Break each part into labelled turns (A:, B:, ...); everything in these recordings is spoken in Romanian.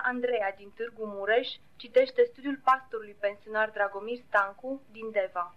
A: Andreea din Târgu Mureș citește studiul pastorului pensionar Dragomir Stancu din Deva.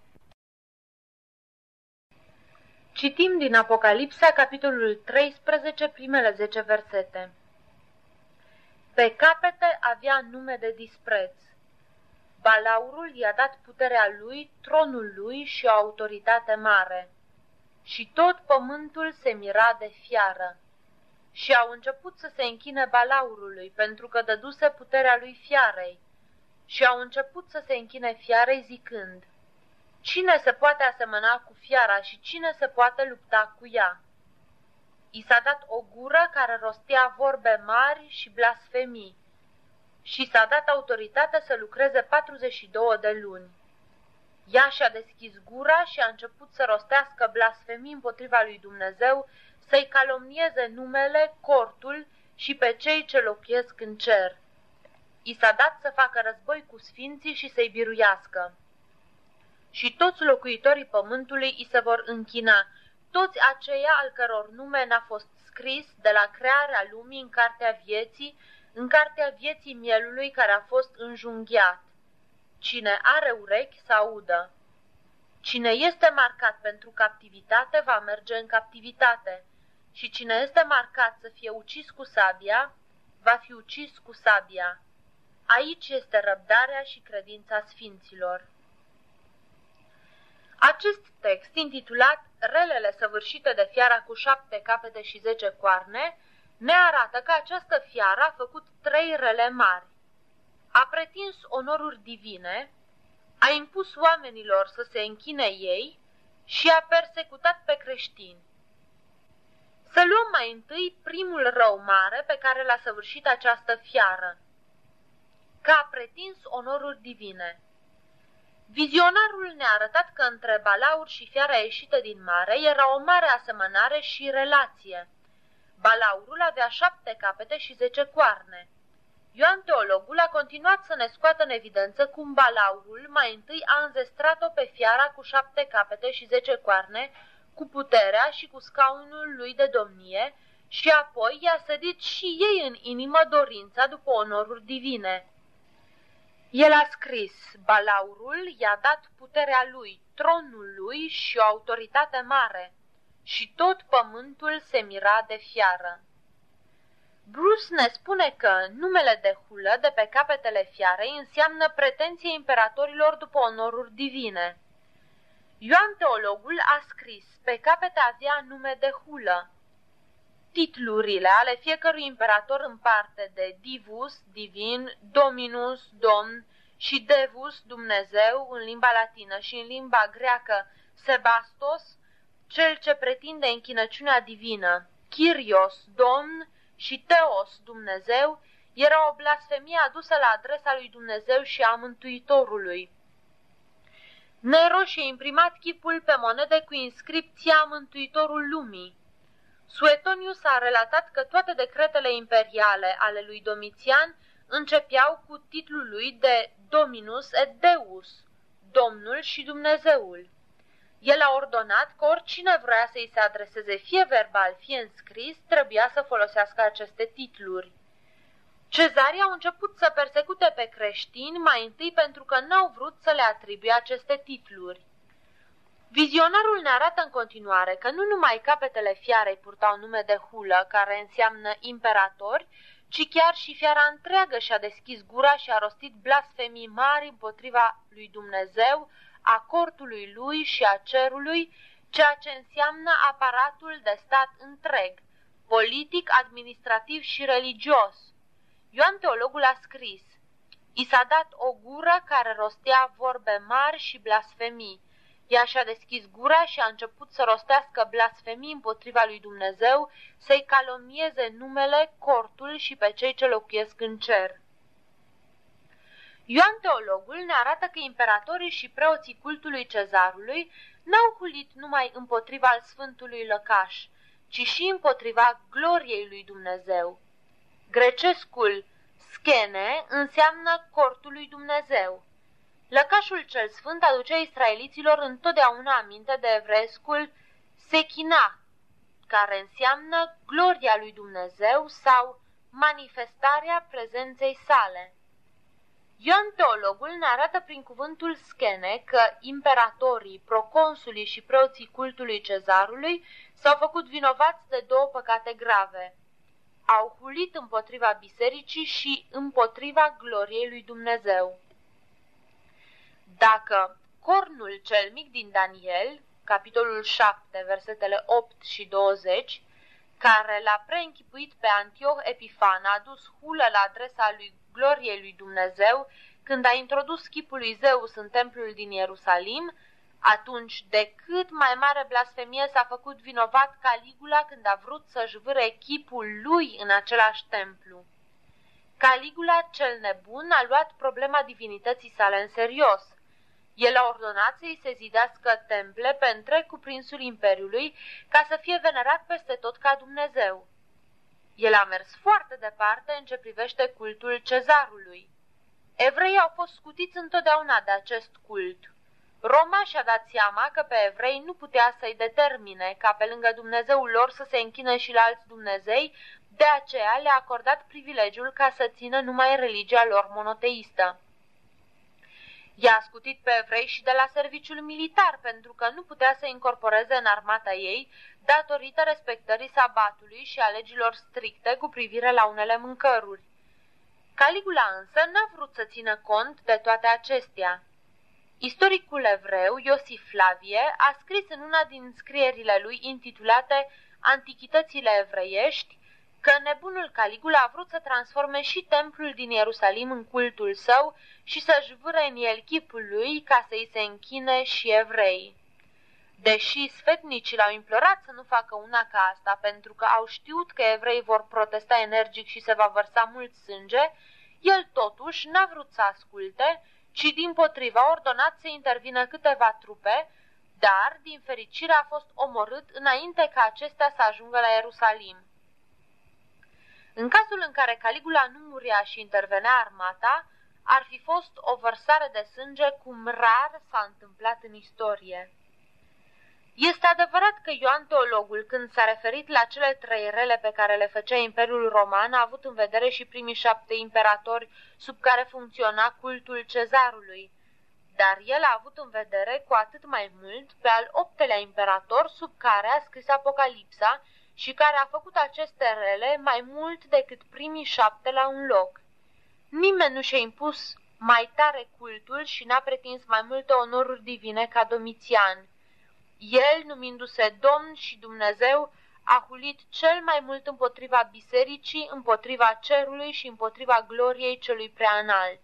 A: Citim din Apocalipsa, capitolul 13, primele 10 versete. Pe capete avea nume de dispreț. Balaurul i-a dat puterea lui, tronul lui și o autoritate mare. Și tot pământul se mira de fiară. Și au început să se închine Balaurului, pentru că dăduse puterea lui fiarei. Și au început să se închine fiarei zicând: cine se poate asemăna cu fiara și cine se poate lupta cu ea? I s-a dat o gură care rostea vorbe mari și blasfemii. Și s-a dat autoritate să lucreze 42 de luni. Ea și-a deschis gura și a început să rostească blasfemii împotriva lui Dumnezeu, să-i calomnieze numele, cortul și pe cei ce locuiesc în cer. I s-a dat să facă război cu sfinții și să-i biruiască. Și toți locuitorii pământului îi se vor închina, toți aceia al căror nume n-a fost scris de la crearea lumii în cartea vieții mielului care a fost înjunghiat. Cine are urechi să audă. Cine este marcat pentru captivitate va merge în captivitate, și cine este marcat să fie ucis cu sabia, va fi ucis cu sabia. Aici este răbdarea și credința sfinților. Acest text, intitulat Relele săvârșite de fiara cu 7 capete și 10 coarne, ne arată că această fiară a făcut 3 rele mari. A pretins onoruri divine, a impus oamenilor să se închine ei și a persecutat pe creștini. Să luăm mai întâi primul rău mare pe care l-a săvârșit această fiară, că a pretins onoruri divine. Vizionarul ne-a arătat că între Balaur și fiara ieșită din mare era o mare asemănare și relație. Balaurul avea 7 capete și 10 coarne. Ioan Teologul a continuat să ne scoată în evidență cum Balaurul mai întâi a înzestrat-o pe fiara cu 7 capete și 10 coarne, cu puterea și cu scaunul lui de domnie, și apoi i-a sădit și ei în inimă dorința după onoruri divine. El a scris: Balaurul i-a dat puterea lui, tronul lui și o autoritate mare, și tot pământul se mira de fiară. Bruce ne spune că numele de hulă de pe capetele fiarei înseamnă pretenție imperatorilor după onoruri divine. Ioan Teologul a scris: pe capete avea nume de hulă. Titlurile ale fiecărui imperator în parte de divus, divin, dominus, domn, și devus, Dumnezeu, în limba latină, și în limba greacă Sebastos, cel ce pretinde închinăciunea divină, Kyrios, domn, și Theos, Dumnezeu, era o blasfemie adusă la adresa lui Dumnezeu și a Mântuitorului. Nero și-a imprimat chipul pe monede cu inscripția Mântuitorul lumii. Suetonius a relatat că toate decretele imperiale ale lui Domitian începeau cu titlul lui de Dominus et Deus, Domnul și Dumnezeul. El a ordonat că oricine vrea să-i se adreseze fie verbal, fie în scris, trebuia să folosească aceste titluri. Cezarii au început să persecute pe creștini mai întâi pentru că n-au vrut să le atribuie aceste titluri. Vizionarul ne arată în continuare că nu numai capetele fiarei purtau nume de hulă, care înseamnă imperatori, ci chiar și fiara întreagă și-a deschis gura și a rostit blasfemii mari împotriva lui Dumnezeu, a cortului lui și a cerului, ceea ce înseamnă aparatul de stat întreg, politic, administrativ și religios. Ioan Teologul a scris: i s-a dat o gură care rostea vorbe mari și blasfemii. Ea și-a deschis gura și a început să rostească blasfemii împotriva lui Dumnezeu, să-i calomnieze numele, cortul și pe cei ce locuiesc în cer. Ioan Teologul ne arată că imperatorii și preoții cultului cezarului n-au hulit numai împotriva sfântului lăcaș, ci și împotriva gloriei lui Dumnezeu. Grecescul schene înseamnă cortul lui Dumnezeu. Lăcașul cel sfânt aducea israeliților întotdeauna aminte de evreescul Sechina, care înseamnă gloria lui Dumnezeu sau manifestarea prezenței sale. Ioan Teologul ne arată prin cuvântul schene că imperatorii, proconsulii și preoții cultului cezarului s-au făcut vinovați de două păcate grave. Au hulit împotriva bisericii și împotriva gloriei lui Dumnezeu. Dacă cornul cel mic din Daniel, capitolul 7, versetele 8 și 20, care l-a preînchipuit pe Antioh Epifan, a adus hulă la adresa lui gloriei lui Dumnezeu când a introdus chipul lui Zeus în templul din Ierusalim, atunci de cât mai mare blasfemie s-a făcut vinovat Caligula când a vrut să-și vâre chipul lui în același templu. Caligula cel nebun a luat problema divinității sale în serios. El a ordonat să-i se zidească temple pe întreg cuprinsul imperiului ca să fie venerat peste tot ca Dumnezeu. El a mers foarte departe în ce privește cultul cezarului. Evreii au fost scutiți întotdeauna de acest cult. Roma și-a dat seama că pe evrei nu putea să-i determine ca pe lângă Dumnezeul lor să se închine și la alți dumnezei, de aceea le-a acordat privilegiul ca să țină numai religia lor monoteistă. I-a scutit pe evrei și de la serviciul militar, pentru că nu putea să incorporeze în armata ei, datorită respectării sabatului și a legilor stricte cu privire la unele mâncăruri. Caligula însă n-a vrut să țină cont de toate acestea. Istoricul evreu Iosif Flavie a scris în una din scrierile lui intitulate Antichitățile evreiești că nebunul Caligula a vrut să transforme și templul din Ierusalim în cultul său și să-și vâre în el chipul lui ca să-i se închine și evrei. Deși sfetnicii l-au implorat să nu facă una ca asta pentru că au știut că evrei vor protesta energic și se va vărsa mult sânge, el totuși n-a vrut să asculte, ci dimpotrivă a ordonat să intervină câteva trupe, dar, din fericire, a fost omorât înainte ca acestea să ajungă la Ierusalim. În cazul în care Caligula nu murea și intervenea armata, ar fi fost o vărsare de sânge cum rar s-a întâmplat în istorie. Este adevărat că Ioan Teologul, când s-a referit la cele trei rele pe care le făcea Imperiul Roman, a avut în vedere și primii 7 imperatori sub care funcționa cultul cezarului, dar el a avut în vedere cu atât mai mult pe al 8-lea imperator sub care a scris Apocalipsa și care a făcut aceste rele mai mult decât primii 7 la un loc. Nimeni nu și-a impus mai tare cultul și n-a pretins mai multe onoruri divine ca Domitian. El, numindu-se Domn și Dumnezeu, a hulit cel mai mult împotriva bisericii, împotriva cerului și împotriva gloriei celui preaînalt.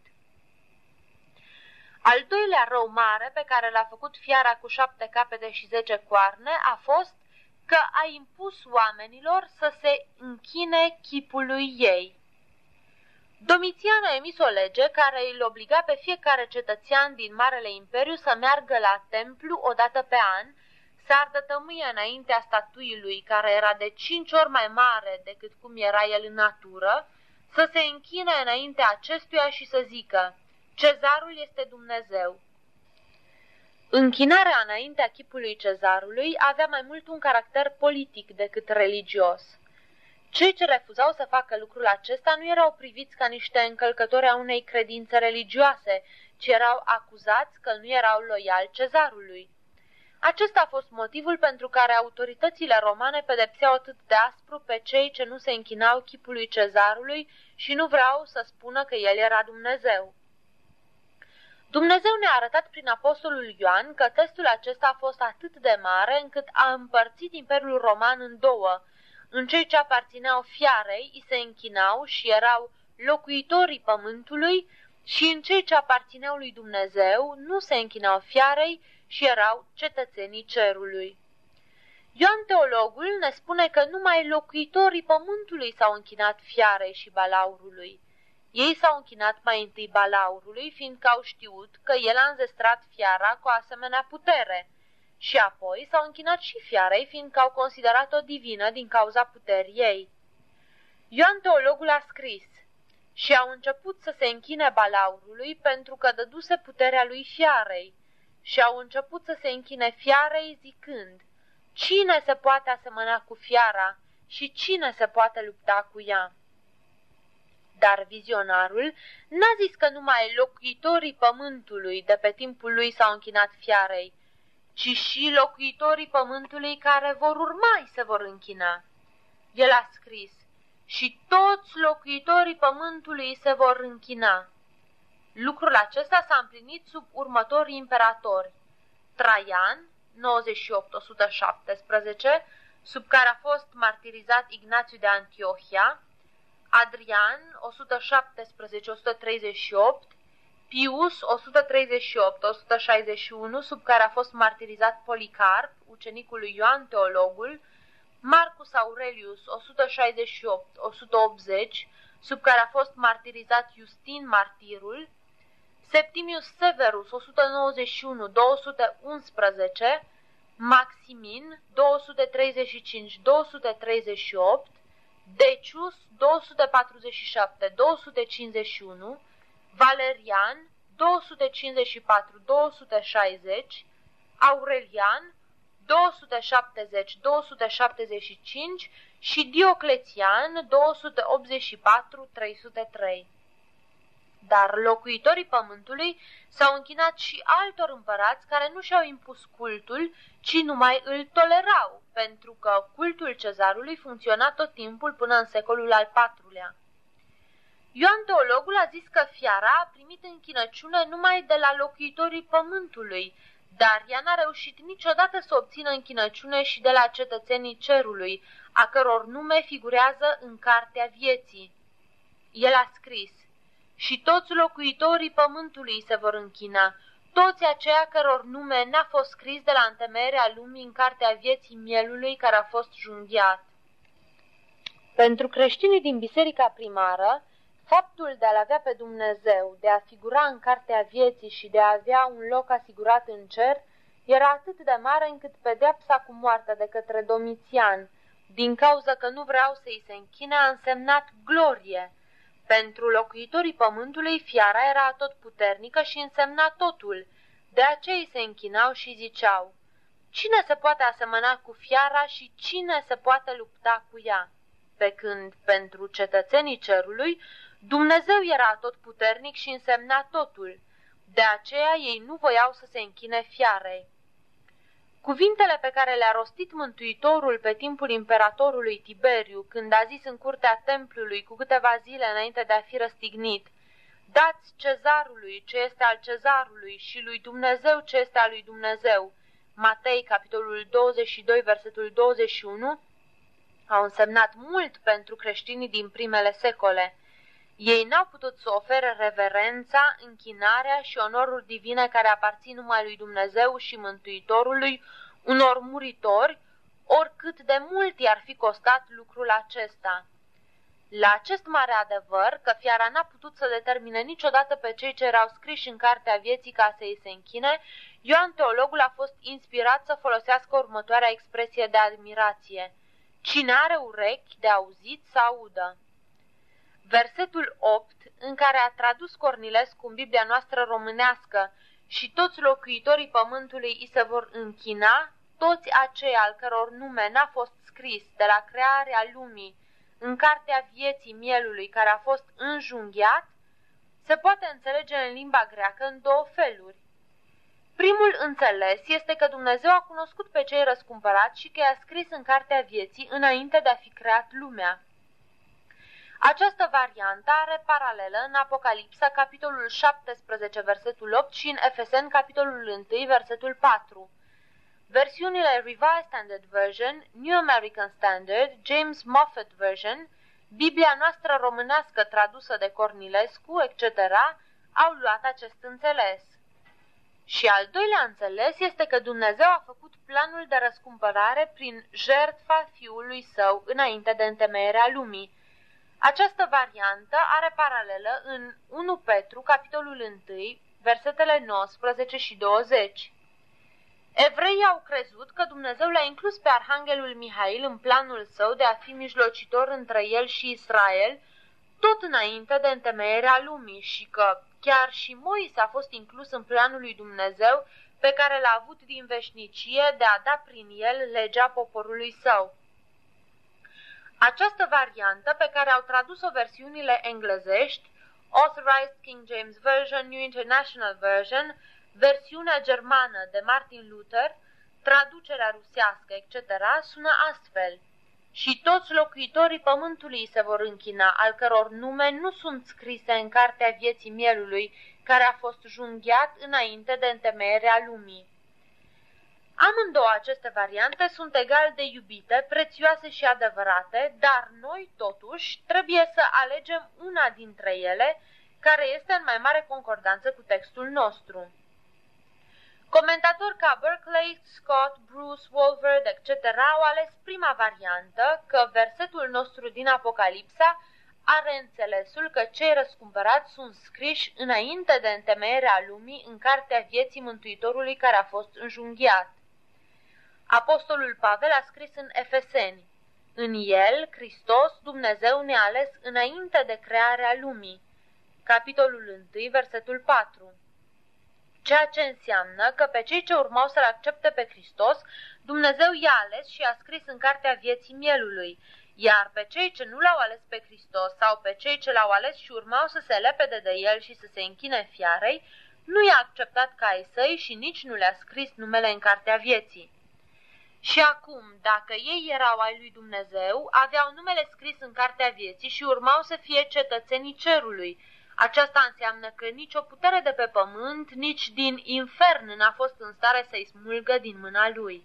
A: Al doilea rău mare pe care l-a făcut fiara cu 7 capete și 10 coarne a fost că a impus oamenilor să se închine chipului ei. Domitian a emis o lege care îl obliga pe fiecare cetățean din Marele Imperiu să meargă la templu o dată pe an, să ardă tămâie înaintea statuii lui, care era de 5 ori mai mare decât cum era el în natură, să se închine înaintea acestuia și să zică: Cezarul este Dumnezeu. Închinarea înaintea chipului cezarului avea mai mult un caracter politic decât religios. Cei ce refuzau să facă lucrul acesta nu erau priviți ca niște încălcători a unei credințe religioase, ci erau acuzați că nu erau loiali cezarului. Acesta a fost motivul pentru care autoritățile romane pedepseau atât de aspru pe cei ce nu se închinau chipului cezarului și nu vreau să spună că el era Dumnezeu. Dumnezeu ne-a arătat prin apostolul Ioan că testul acesta a fost atât de mare încât a împărțit Imperiul Roman în două. În cei ce aparțineau fiarei îi se închinau și erau locuitorii pământului și în cei ce aparțineau lui Dumnezeu nu se închinau fiarei și erau cetățenii cerului. Ioan Teologul ne spune că numai locuitorii pământului s-au închinat fiarei și balaurului. Ei s-au închinat mai întâi balaurului, fiindcă au știut că el a înzestrat fiara cu asemenea putere, și apoi s-au închinat și fiarei, fiindcă au considerat-o divină din cauza puterii ei. Ioan Teologul a scris: și au început să se închine balaurului pentru că dăduse puterea lui fiarei, și au început să se închine fiarei zicând: cine se poate asemăna cu fiara și cine se poate lupta cu ea? Dar vizionarul n-a zis că numai locuitorii pământului de pe timpul lui s-au închinat fiarei, ci și locuitorii pământului care vor urma îi se vor închina. El a scris: și toți locuitorii pământului îi se vor închina. Lucrul acesta s-a împlinit sub următorii imperatori: Traian, 98-117, sub care a fost martirizat Ignațiu de Antiohia, Adrian, 117-138, Pius, 138-161, sub care a fost martirizat Policarp, ucenicul lui Ioan Teologul, Marcus Aurelius, 168-180, sub care a fost martirizat Justin Martirul, Septimius Severus, 191-211, Maximin, 235-238, Decius, 247-251, Valerian, 254-260, Aurelian, 270-275 și Dioclețian, 284-303. Dar locuitorii pământului s-au închinat și altor împărați care nu și-au impus cultul, ci numai îl tolerau, pentru că cultul cezarului funcționa tot timpul până în secolul al IV-lea. Ioan Teologul a zis că fiara a primit închinăciune numai de la locuitorii pământului, dar ea n-a reușit niciodată să obțină închinăciune și de la cetățenii cerului, a căror nume figurează în Cartea Vieții. El a scris: și toți locuitorii pământului se vor închina, toți aceia căror nume n-a fost scris de la întemeierea lumii în Cartea Vieții Mielului care a fost junghiat. Pentru creștinii din biserica primară, faptul de a-L avea pe Dumnezeu, de a figura în Cartea Vieții și de a avea un loc asigurat în cer, era atât de mare încât pedeapsa cu moartea de către Domitian, din cauza că nu vreau să-i se închine, a însemnat glorie. Pentru locuitorii pământului, fiara era atotputernică și însemna totul. De aceea îi se închinau și ziceau: cine se poate asemăna cu fiara și cine se poate lupta cu ea? Pe când, pentru cetățenii cerului, Dumnezeu era atotputernic și însemna totul. De aceea ei nu voiau să se închine fiarei. Cuvintele pe care le-a rostit Mântuitorul pe timpul imperatorului Tiberiu, când a zis în curtea templului cu câteva zile înainte de a fi răstignit: dați cezarului ce este al cezarului și lui Dumnezeu ce este al lui Dumnezeu, Matei, capitolul 22, versetul 21, au însemnat mult pentru creștinii din primele secole. Ei n-au putut să ofere reverența, închinarea și onorul divine care aparțin numai lui Dumnezeu și Mântuitorului unor muritori, oricât de mult i-ar fi costat lucrul acesta. La acest mare adevăr, că fiara n-a putut să determine niciodată pe cei ce erau scriși în Cartea Vieții ca să îi se închine, Ioan Teologul a fost inspirat să folosească următoarea expresie de admirație: cine are urechi de auzit să audă. Versetul 8, în care a tradus Cornilescu în Biblia noastră românească: și toți locuitorii pământului îi se vor închina, toți aceia al căror nume n-a fost scris de la crearea lumii în Cartea Vieții Mielului care a fost înjunghiat, se poate înțelege în limba greacă în două feluri. Primul înțeles este că Dumnezeu a cunoscut pe cei răscumpărați și că i-a scris în Cartea Vieții înainte de a fi creat lumea. Această variantă are paralelă în Apocalipsa, capitolul 17, versetul 8 și în Efeseni, capitolul 1, versetul 4. Versiunile Revised Standard Version, New American Standard, James Moffat Version, Biblia noastră românească tradusă de Cornilescu, etc., au luat acest înțeles. Și al doilea înțeles este că Dumnezeu a făcut planul de răscumpărare prin jertfa Fiului Său înainte de întemeierea lumii. Această variantă are paralelă în 1 Petru, capitolul 1, versetele 19 și 20. Evreii au crezut că Dumnezeu l-a inclus pe arhanghelul Mihail în planul său de a fi mijlocitor între el și Israel, tot înainte de întemeierea lumii, și că chiar și Moise a fost inclus în planul lui Dumnezeu pe care l-a avut din veșnicie de a da prin el legea poporului său. Această variantă, pe care au tradus-o versiunile englezești, Authorized King James Version, New International Version, versiunea germană de Martin Luther, traducerea rusească, etc., sună astfel: și toți locuitorii pământului se vor închina, al căror nume nu sunt scrise în cartea vieții mielului, care a fost junghiat înainte de întemeierea lumii. Amândouă aceste variante sunt egal de iubite, prețioase și adevărate, dar noi, totuși, trebuie să alegem una dintre ele, care este în mai mare concordanță cu textul nostru. Comentatori ca Berkeley, Scott, Bruce, Walvoord, etc. au ales prima variantă, că versetul nostru din Apocalipsa are înțelesul că cei răscumpărați sunt scriși înainte de întemeierea lumii în cartea vieții Mântuitorului care a fost înjunghiat. Apostolul Pavel a scris în Efeseni: în el, Hristos, Dumnezeu ne-a ales înainte de crearea lumii. Capitolul 1, versetul 4. Ceea ce înseamnă că pe cei ce urmau să-L accepte pe Hristos, Dumnezeu i-a ales și a scris în cartea vieții mielului, iar pe cei ce nu L-au ales pe Hristos sau pe cei ce L-au ales și urmau să se lepede de El și să se închine fiarei, nu i-a acceptat ca ai săi și nici nu le-a scris numele în cartea vieții. Și acum, dacă ei erau ai lui Dumnezeu, aveau numele scris în cartea vieții și urmau să fie cetățenii cerului. Aceasta înseamnă că nici o putere de pe pământ, nici din infern n-a fost în stare să-i smulgă din mâna lui.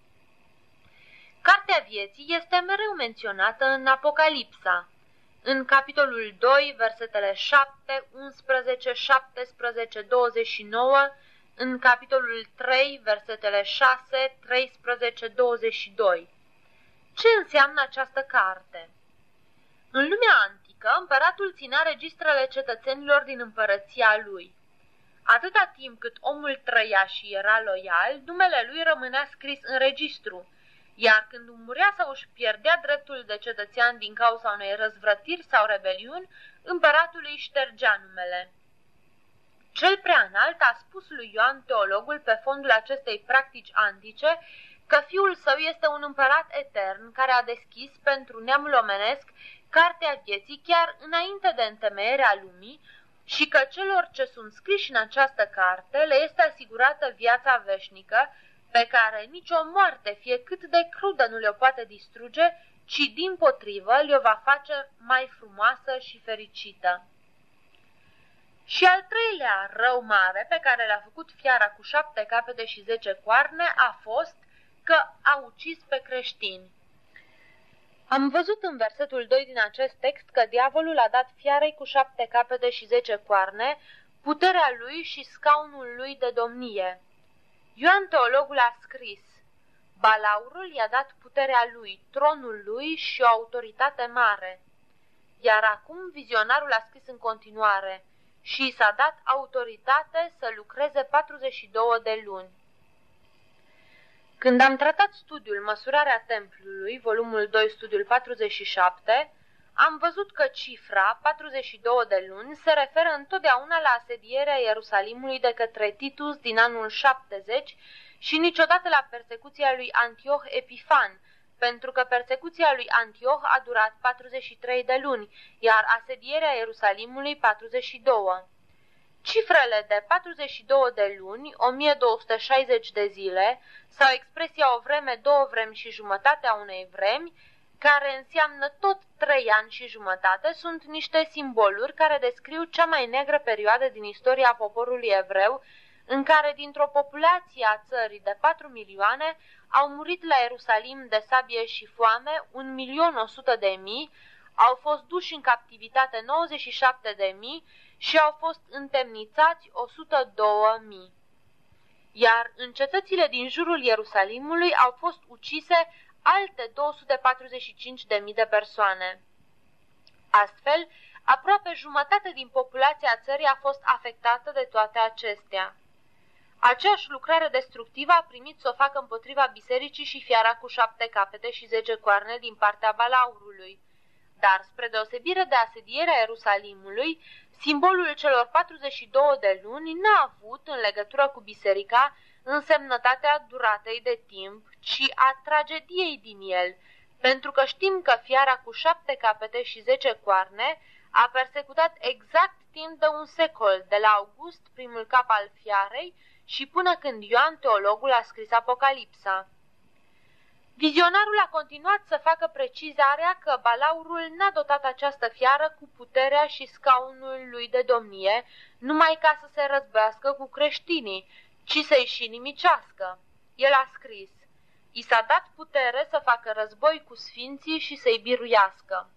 A: Cartea vieții este mereu menționată în Apocalipsa. În capitolul 2, versetele 7, 11, 17, 29, în capitolul 3, versetele 6, 13, 22. Ce înseamnă această carte? În lumea antică, împăratul ținea registrele cetățenilor din împărăția lui. Atâta timp cât omul trăia și era loial, numele lui rămânea scris în registru, iar când murea sau își pierdea dreptul de cetățean din cauza unei răzvrătiri sau rebeliuni, împăratul îi ștergea numele. Cel prea înalt a spus lui Ioan teologul pe fondul acestei practici antice că fiul său este un împărat etern care a deschis pentru neamul omenesc cartea vieții chiar înainte de întemeierea lumii și că celor ce sunt scriși în această carte le este asigurată viața veșnică pe care nicio moarte, fie cât de crudă, nu le-o poate distruge, ci dimpotrivă le-o va face mai frumoasă și fericită. Și al treilea rău mare pe care l-a făcut fiara cu 7 capete și 10 coarne a fost că a ucis pe creștini. Am văzut în versetul 2 din acest text că diavolul a dat fiarei cu 7 capete și 10 coarne puterea lui și scaunul lui de domnie. Ioan teologul a scris: balaurul i-a dat puterea lui, tronul lui și o autoritate mare. Iar acum vizionarul a scris în continuare: și i s-a dat autoritate să lucreze 42 de luni. Când am tratat studiul Măsurarea templului, volumul 2, studiul 47, am văzut că cifra 42 de luni se referă întotdeauna la asedierea Ierusalimului de către Titus din anul 70 și niciodată la persecuția lui Antioh Epifan, pentru că persecuția lui Antioh a durat 43 de luni, iar asedierea Ierusalimului 42. Cifrele de 42 de luni, 1260 de zile, sau expresia o vreme, 2 vremi și jumătatea unei vremi, care înseamnă tot 3 ani și jumătate, sunt niște simboluri care descriu cea mai neagră perioadă din istoria poporului evreu, în care dintr-o populație a țării de 4 milioane au murit la Ierusalim de sabie și foame 1.100.000, au fost duși în captivitate 97.000 și au fost întemnițați 102.000. Iar în cetățile din jurul Ierusalimului au fost ucise alte 245.000 de persoane. Astfel, aproape jumătate din populația țării a fost afectată de toate acestea. Aceeași lucrare destructivă a primit să o facă împotriva bisericii și fiara cu 7 capete și 10 coarne din partea balaurului. Dar, spre deosebire de asedierea Ierusalimului, simbolul celor 42 de luni n-a avut, în legătură cu biserica, însemnătatea duratei de timp, ci a tragediei din el, pentru că știm că fiara cu 7 capete și 10 coarne a persecutat exact timp de un secol, de la August, primul cap al fiarei, și până când Ioan Teologul a scris Apocalipsa. Vizionarul a continuat să facă precizarea că balaurul n-a dotat această fiară cu puterea și scaunul lui de domnie numai ca să se răzbească cu creștinii, ci să-i și nimicească. El a scris: "I s-a dat putere să facă război cu sfinții și să-i biruiască."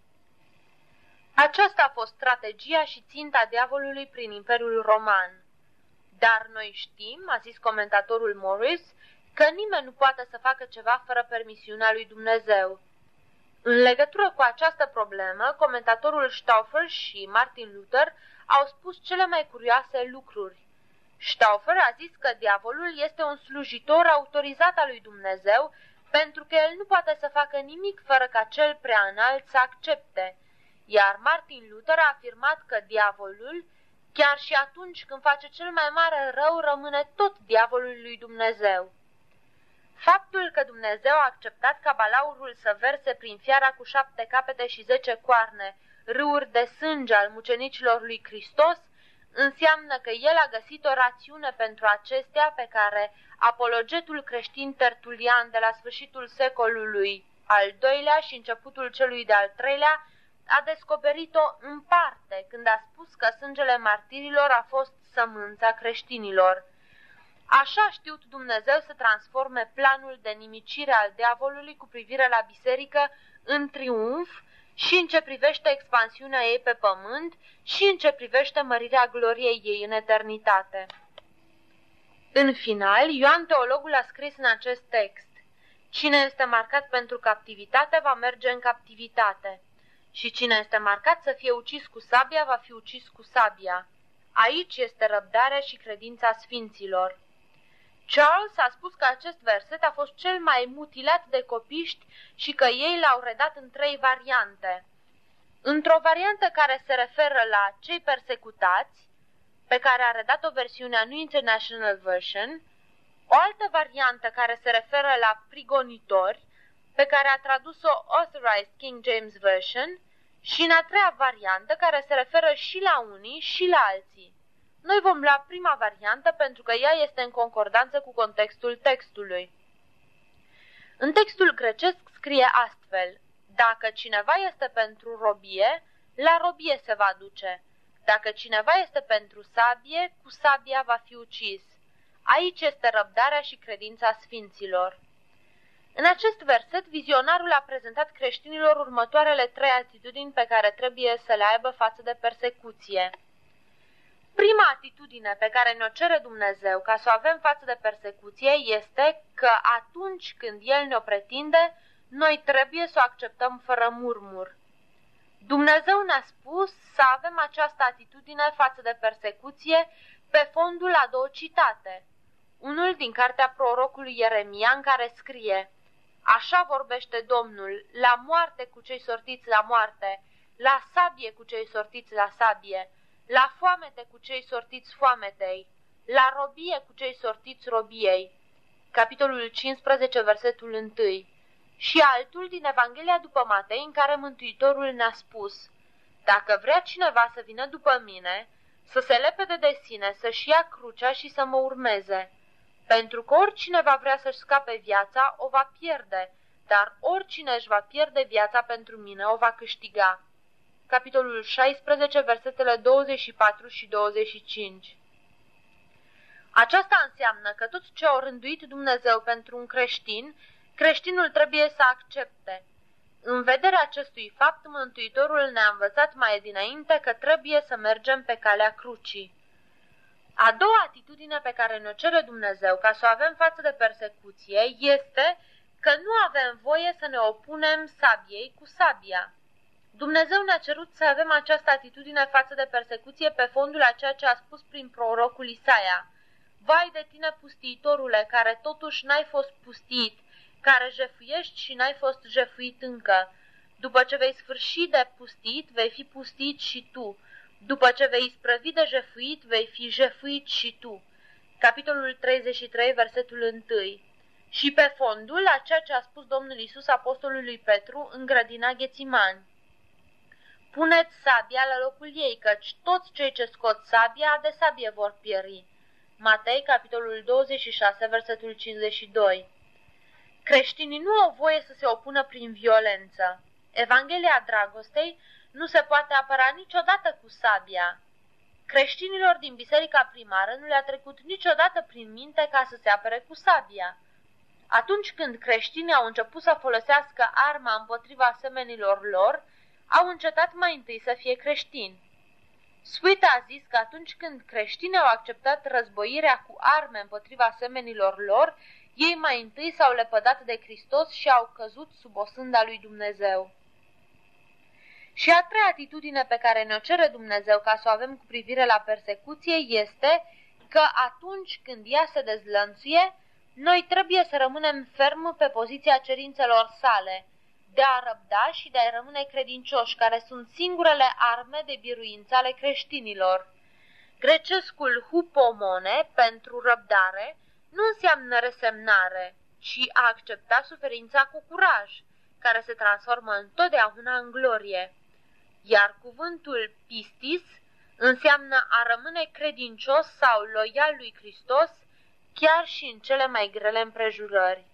A: Aceasta a fost strategia și ținta diavolului prin Imperiul Roman. Dar noi știm, a zis comentatorul Morris, că nimeni nu poate să facă ceva fără permisiunea lui Dumnezeu. În legătură cu această problemă, comentatorul Stauffer și Martin Luther au spus cele mai curioase lucruri. Stauffer a zis că diavolul este un slujitor autorizat al lui Dumnezeu pentru că el nu poate să facă nimic fără ca cel prea înalt să accepte, iar Martin Luther a afirmat că diavolul, chiar și atunci când face cel mai mare rău, rămâne tot diavolul lui Dumnezeu. Faptul că Dumnezeu a acceptat ca balaurul să verse prin fiara cu 7 capete și 10 coarne râuri de sânge al mucenicilor lui Hristos înseamnă că el a găsit o rațiune pentru acestea pe care apologetul creștin Tertulian de la sfârșitul secolului al II-lea și începutul celui de-al III-lea a descoperit-o în parte când a spus că sângele martirilor a fost sămânța creștinilor. Așa a știut Dumnezeu să transforme planul de nimicire al diavolului cu privire la biserică în triumf și în ce privește expansiunea ei pe pământ și în ce privește mărirea gloriei ei în eternitate. În final, Ioan Teologul a scris în acest text: "Cine este marcat pentru captivitate va merge în captivitate și cine este marcat să fie ucis cu sabia va fi ucis cu sabia. Aici este răbdarea și credința sfinților." Charles a spus că acest verset a fost cel mai mutilat de copiști și că ei l-au redat în 3 variante. Într-o variantă care se referă la cei persecutați, pe care a redat-o versiunea New International Version, o altă variantă care se referă la prigonitori, pe care a tradus-o Authorized King James Version, și în a 3-a variantă care se referă și la unii și la alții. Noi vom lua prima variantă pentru că ea este în concordanță cu contextul textului. În textul grecesc scrie astfel: "Dacă cineva este pentru robie, la robie se va duce. Dacă cineva este pentru sabie, cu sabia va fi ucis. Aici este răbdarea și credința sfinților." În acest verset, vizionarul a prezentat creștinilor următoarele 3 atitudini pe care trebuie să le aibă față de persecuție. Prima atitudine pe care ne-o cere Dumnezeu ca să o avem față de persecuție este că atunci când El ne-o pretinde, noi trebuie să o acceptăm fără murmur. Dumnezeu ne-a spus să avem această atitudine față de persecuție pe fondul a 2 citate. Unul din cartea prorocului Ieremia în care scrie: "Așa vorbește Domnul, la moarte cu cei sortiți la moarte, la sabie cu cei sortiți la sabie, la foamete cu cei sortiți foametei, la robie cu cei sortiți robiei." Capitolul 15, versetul 1. Și altul din Evanghelia după Matei, în care Mântuitorul ne-a spus: "Dacă vrea cineva să vină după mine, să se lepede de sine, să-și ia crucea și să mă urmeze. Pentru că oricine va vrea să-și scape viața, o va pierde, dar oricine își va pierde viața pentru mine, o va câștiga." Capitolul 16, versetele 24 și 25. Aceasta înseamnă că tot ce a rânduit Dumnezeu pentru un creștin, creștinul trebuie să accepte. În vederea acestui fapt, Mântuitorul ne-a învățat mai dinainte că trebuie să mergem pe calea crucii. A doua atitudine pe care ne-o cere Dumnezeu ca să o avem față de persecuție este că nu avem voie să ne opunem sabiei cu sabia. Dumnezeu ne-a cerut să avem această atitudine față de persecuție pe fondul a ceea ce a spus prin prorocul Isaia: "Vai de tine, pustiitorule, care totuși n-ai fost pustit, care jefuiești și n-ai fost jefuit încă. După ce vei sfârși de pustit, vei fi pustit și tu. După ce vei isprăvi de jefuit, vei fi jefuit și tu." Capitolul 33, versetul 1. și pe fondul a ceea ce a spus Domnul Iisus apostolului Petru în grădina Ghețimani. Puneți sabia la locul ei, căci toți cei ce scot sabia de sabie vor pieri. Matei, capitolul 26, versetul 52. Creștinii nu au voie să se opună prin violență. Evanghelia dragostei nu se poate apăra niciodată cu sabia. Creștinilor din biserica primară nu le-a trecut niciodată prin minte ca să se apere cu sabia. Atunci când creștinii au început să folosească arma împotriva semenilor lor, au încetat mai întâi să fie creștini. Sweet a zis că atunci când creștinii au acceptat războirea cu arme împotriva semenilor lor, ei mai întâi s-au lepădat de Hristos și au căzut sub osânda lui Dumnezeu. Și a treia atitudine pe care ne-o cere Dumnezeu ca să o avem cu privire la persecuție este că atunci când ea se dezlănțuie, noi trebuie să rămânem ferm pe poziția cerințelor sale, de a răbda și de a rămâne credincioși, care sunt singurele arme de biruință ale creștinilor. Grecescul hupomone, pentru răbdare, nu înseamnă resemnare, ci a accepta suferința cu curaj, care se transformă întotdeauna în glorie. Iar cuvântul pistis înseamnă a rămâne credincios sau loial lui Hristos, chiar și în cele mai grele împrejurări.